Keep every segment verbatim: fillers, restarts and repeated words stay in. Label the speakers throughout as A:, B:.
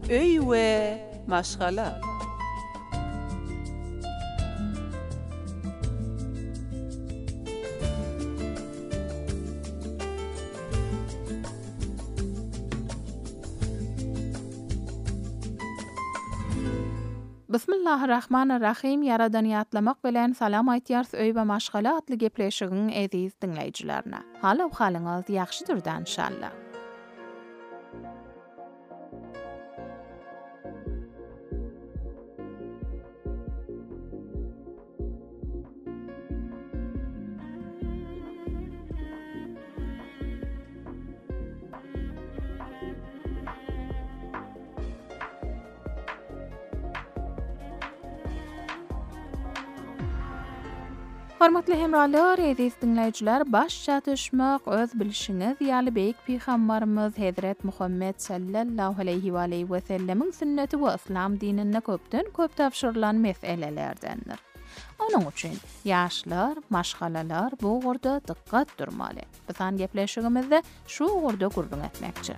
A: öy we maşgala.
B: Bismillahirrahmanirrahim. Yaradan ýatlamak bilen salam aýtýar öý we maşgala atly gepleşigiň eziz dinleýijilerine. Halaw halyňyz ýaxşydyrdan inşallah. Hormatly hemralar, eziz dinleýijiler, baş çatışmak öz bilişiňiz ýaly beýik Peýgambarymyz Hazret Muhammed sallallahu aleyhi we aleyhi we sellemiň sünneti we islam dinine köpden köp tapşyrylan meselelerdendir. Onuň üçin ýaşlar, maşgalalar bu gorda dikkat durmaly. Bizan gepleşigimizde şu gorda gurbun etmekçi.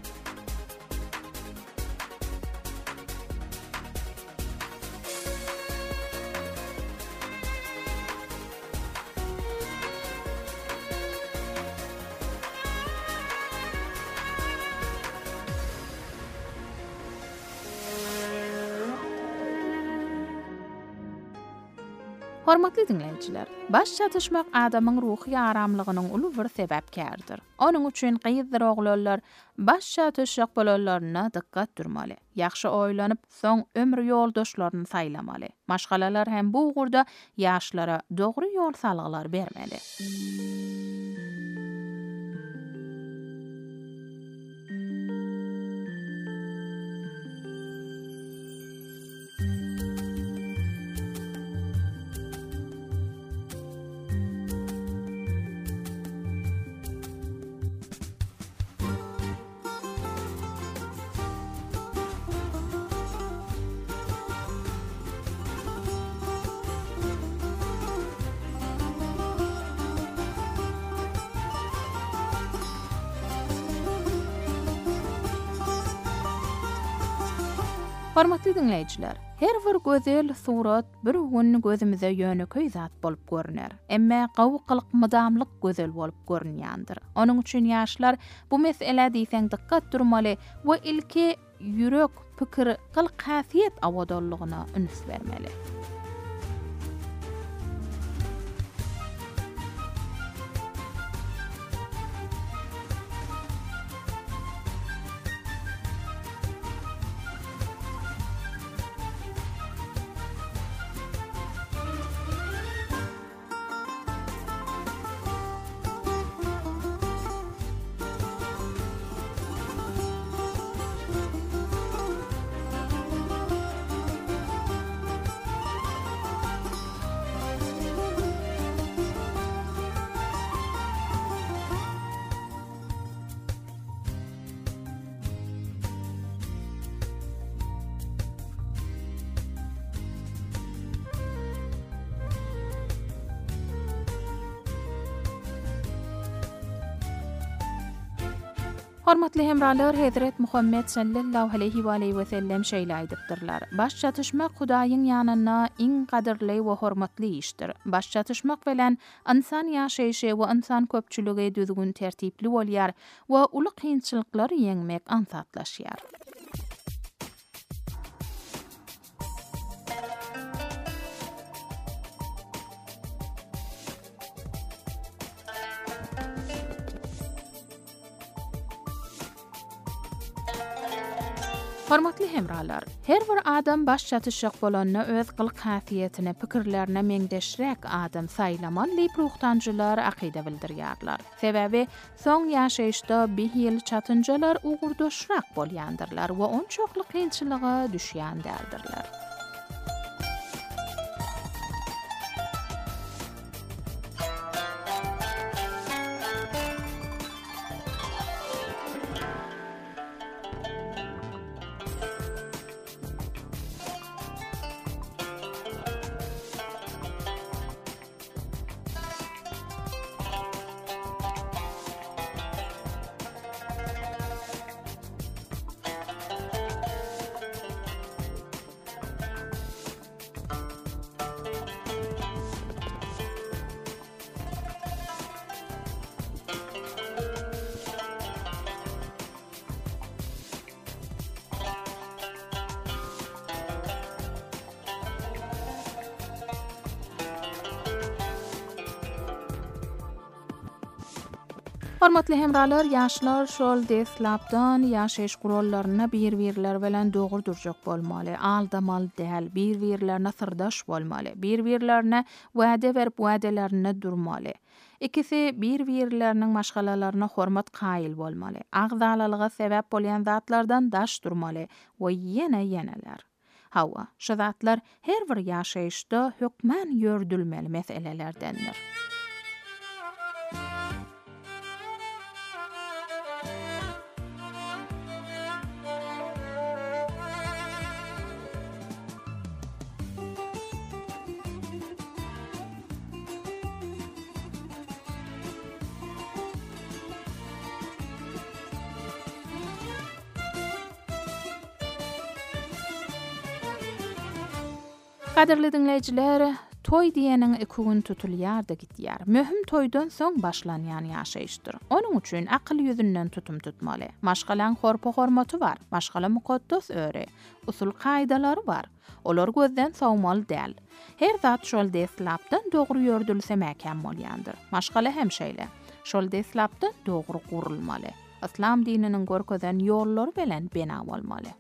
B: Hormatly dinleýijiler, baş çatışmak adamyň ruhy aramlygynyň uly bir sebäpkärdir. Onuň üçin gyýyzdyr oglanlar baş çatışyk bolanlaryna dikkat durmaly. Ýaxşy oýlanyp, soň ömrü ýoldaşlaryny saýlamaly. Maşgalalar hem bu ugurda ýaşlara dogry ýol salgylar bermeli. Hormatly dinleýijiler, her bir gözel surat bir gün gözümize ýöneköý zat bolup görner. Emma gowuklyk mydamlyk gözel bolup görünýändir. Onuň üçin ýaşlar bu mesele diýsen dikkat durmaly we ilki ýürek, pikir, gylk-hasyet awodallygyna üns bermeli. Hormatly hemralar, Hazret Muhammed sallallahu aleyhi we aleyhi we sellem şeýle aýdypdyrlar. Baş çatışmak Hudaýyň ýanyna iň gadirli we hormatly işdir. Baş çatışmak bilen insan ýaşaýşy we insan köpçüligi düzgün tertipli bolýar we uly kynçylyklar ýeňmek ansatlaşýar. Hormatly hemralar, her bir adam baş çatışyk bolanna öz gylyk hasyetine, pikirlerine meňdeşrek adam saýlaman diýip ruhtanjylar akida bildirýärler. Sebäbi soň ýaşaýyşda bir ýyl çatynjalar ugurdaşrak bolýandyrlar we onçokly kynçylyga düşýändirler. Hormatly hemralar, yaşlar şol deslapdan yaşayış kurallarına bir-birler bilen doğru durjak bolmaly. Aldamal däl, bir-birlerine sırdaş bolmaly. Bir-birlerine wada berip wadalarına durmaly. İkisi bir-birlerinin maşgalalaryna hormat qaýyl bolmaly. Agzalalyga sebäp bolýan zatlardan daş durmaly we ýene ýeneler. Hawa, şu zatlar her bir yaşayışda hökmen ýördülmeli meselelerdendir. Kadirli dinleyijiler, toy diýeniň iki gün tutulýar da gitýär. Möhüm toydan soň başlanýan ýaşaýyşdyr. Onuň üçin akyl ýüzünden tutum tutmaly. Maşgalan horpa hormaty bar, maşgala mukaddas öre, usul kaýdalary bar. Olar gözden sawmaly däl. Her zat şol deslapdan dogry ýördülse mäkem bolýandyr. Maşgala hem şeýle. Şol deslapdan dogry gurulmaly. İslam dininiň görkezen ýollary bilen bena bolmaly.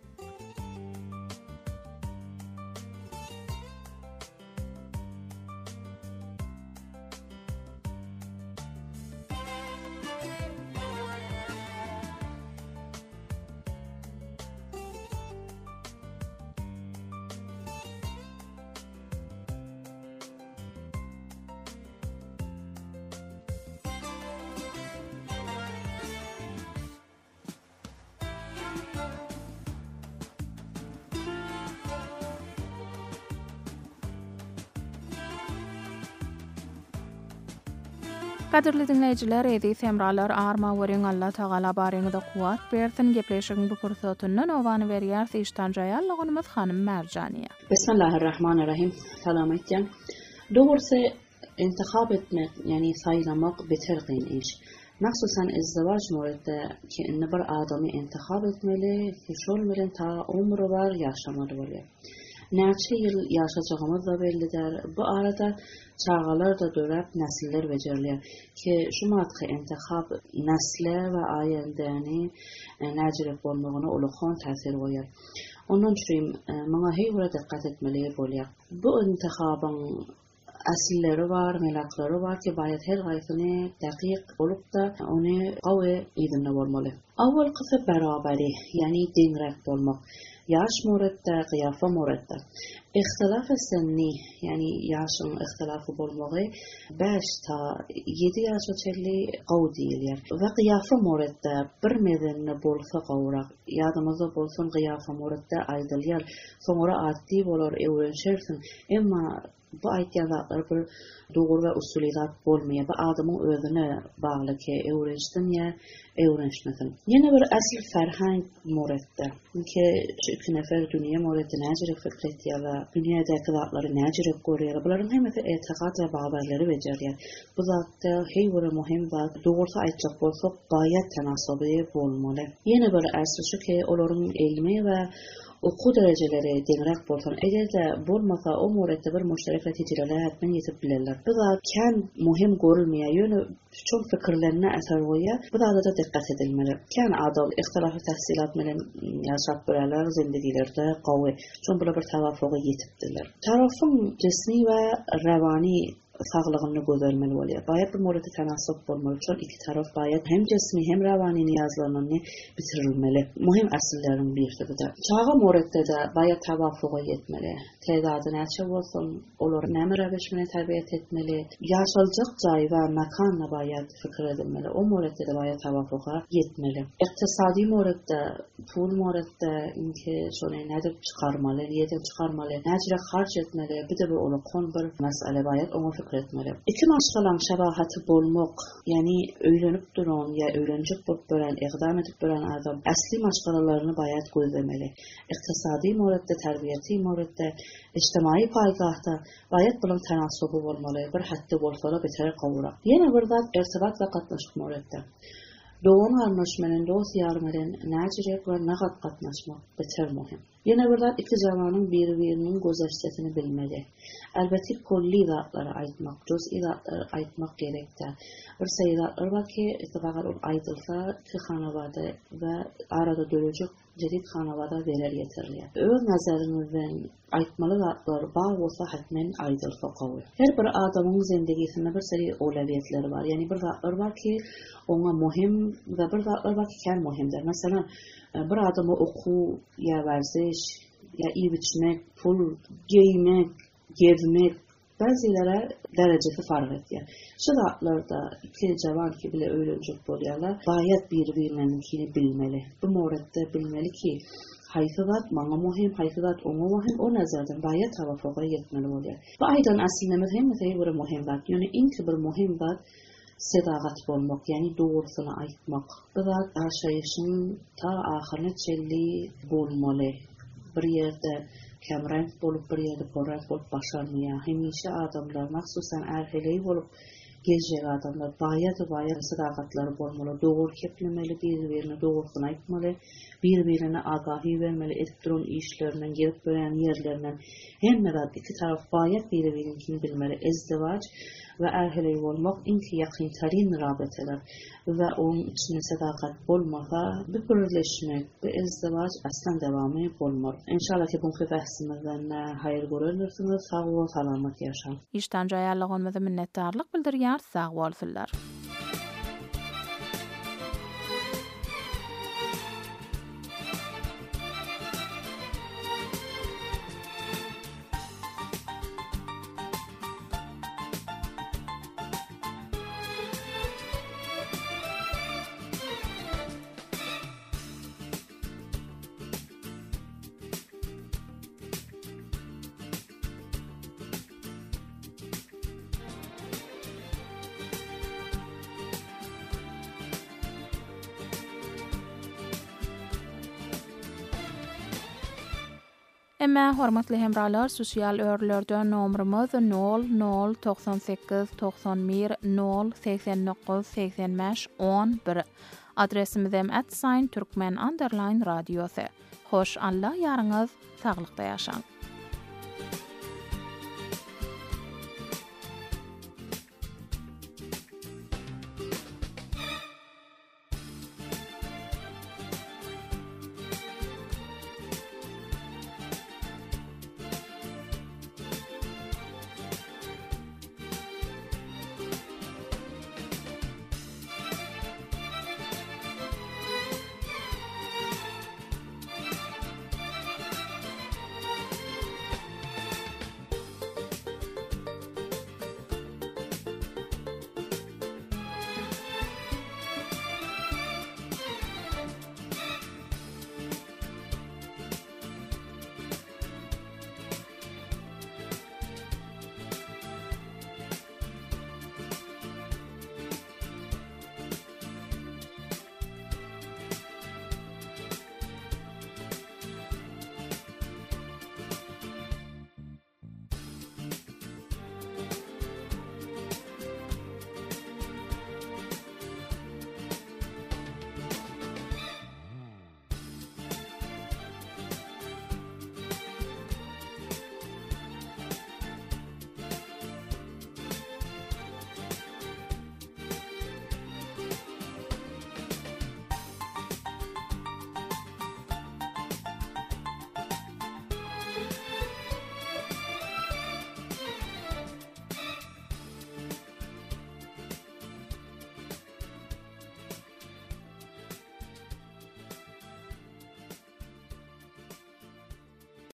B: Kadirli dinleyijiler, edis hemralar arma weriň Allah Taala baryňyzda kuwat bersin. Gepleşigiň bu pursatyndan owany berýär Seýştan Jaýallygymyz Hanym Merjaniýa.
C: Bismillahirrahmanirrahim. Salam etjem. Doğrusu intihab etmek, yani saylamak beter qyn iş. Maksusan izdivaç muridde ki inne bir adamy intihab etmeli, ki şol bilen ta umry bar ýaşamaly bolýar. Näçe ýyl ýaşajagymyz da bellidir. Bu arada çağalar da dörep nesiller bejerilýär. Ki şu matky intihab nesle we aýendäni näjirek bolmagyna ulukhan täsir goýar. Ondan üçin maňa heýwara dikkat etmeli bolýar. Bu intihabyň asilleri var, melaklary var ki bayat her gaýsyny dakyk bolup da ony gawy ýerinde bolmaly. Awwal kysy beraberi, yani deňrek bolmak. Yaş muridde, kıyafa muridde. İhtilaf senni, yani yaşın ihtilafı bolmagy beş ta yedi ýaşa çelli gaw diýilýär. Ve kıyafa muridde bir medenni bolsa gawrak, ýadymyzda bolsun kıyafa muridde aýdylýar. Soňra addi bolar, öwrenşersin. Emma bu aýtýanlar bir dogry we usulidat bolmaýar. Bu adamyň özüne bagly ki öwrenşsin ýa öwrenşmesin. Ýene bir asl ferhang muridde. Ki iki nefer dünýä muridde näjere fikretýär we dünýädäki zatlary näjere görýär. Bularyň hemesi etiqad we babarlary bejerýär. Bu zatda heýwara muhim zat dogry aýtjak bolsak gaýat tanasuby bolmaly. Ýene bir asl şu ki olaryň ilmi we oku dereceleri deňrek bolsan, egerde bolmasa o muridde bir müşterek netijeler etmen ýetip bilerler. Bu da kän muhim görülmeýär, ýöne çok fikirlerine eser goýar. Bu da da dikkat edilmeli. Kän adam ihtilafy tahsilat bilen ýaşap bilerler zindigilerde gawy. Şol bular bir tawafuga ýetipdiler. Tarafyň cismi we rawani sağlygyny gözlemeli bolýar. Baýat bir muridde tanasup bolmaly üçin iki taraf baýat hem cismi hem rawani niýazlaryny bitirilmeli. Muhim asllerin birisi de. Çağa muridde de baýat tawafuga ýetmeli. Tezady näçe bolsun, olar näme rawş bilen terbiýet etmeli. Ýaşaljak jaý we makanna baýat fikir edilmeli. O muridde de baýat tawafuga ýetmeli. Iktisadi muridde, pul muridde inki şonu nädip çykarmaly, ýeden çykarmaly, näçe harç etmeli. Bir de bir ulukhan bir mesele baýat oňa etmeli. İki maşgalan şabahaty bolmak, yani öýlenip duran ya öýrenjek bolup bilen egdam edip bilen adam asli maşgalalaryny baýat gözlemeli. Iktisadi muridde, terbiýeti muridde, ijtimai paýgahda baýat bilen tanasuby bolmaly. Bir hatda bolsa-da beter gawrak. Ýene bir zat ertibat we gatnaşyk muridde. Doğum arnaşmanyň dost ýarymyň näjirek we nagat gatnaşmak beter muhim. Yine burada iki zamanın birbirinin gözeşletini bilmeli. Elbette kolli zatları aytmak, cüz'i zatları aytmak gerekti. Bir sayıdatlar var ki, ittifakar ol aydılsa ki hanavada ve arada dönecek jadid hanavada verer yeterli. Öz nazarınızdan aytmalı zatlar bağ olsa hatmen aydılsa qawul. Her bir adamın zindegisinde bir seri olabiyetleri var. Yani bir zatlar var ki, ona muhim ve bir zatlar var ki ken muhimdir. Mesela bir adamı oku, ya verziş, ya iyi biçmek, pul, giymek, gezmek, bazılara derecesi fark ediyor. Şu zatlarda iki cavan ki bile öğrenecek oluyorlar, bayat birbirlerinkini bilmeli. Bu muhabbette bilmeli ki, hayfıvat bana muhim, hayfıvat ona muhim, o nazardan bayat tavafuğa yetmeli oluyor. Bu aydan aslında mühim bir muhim var. Yani inki bir muhim var, sedagat bolmak, yani doğrusunu aytmak. Bu da aşayışın ta ahirine çelli bolmalı. Bir yerde kemrenk bolup, bir yerde porrenk bolup başarmaya. Hemişe adamlar, maksusan erheleyi bolup, gezecek adamlar, bayat bayat sedagatları bolmalı, doğru keplemeli, birbirine doğrusunu aytmalı, birbirine agahi vermeli, elektron işlerinden, gelip gören yerlerinden. Hem de iki taraf bayat birbirinkini bilmeli, ezdivaç ve erheleyi olmak inki yakıntarin rabeteler ve onun içine sadakat bolmasa bir birleşmek, bir ezdivaç aslan devamı bolmar. İnşallah ki bunki bahsimizden hayır görürsünüz, sağ ol, salamat yaşam.
B: İşten jayarlığınızı minnettarlık bildirýär, sağ bolsunlar. Emma hormatly hemralar, sosial örlörden nomrumuz nol nol doksan sekiz doksan bir nol seksen dokuz seksen beş on bir. Adresimiz hem at sign Türkmen underline radyosu. Hoş Allah yarınız, sağlıkta yaşan.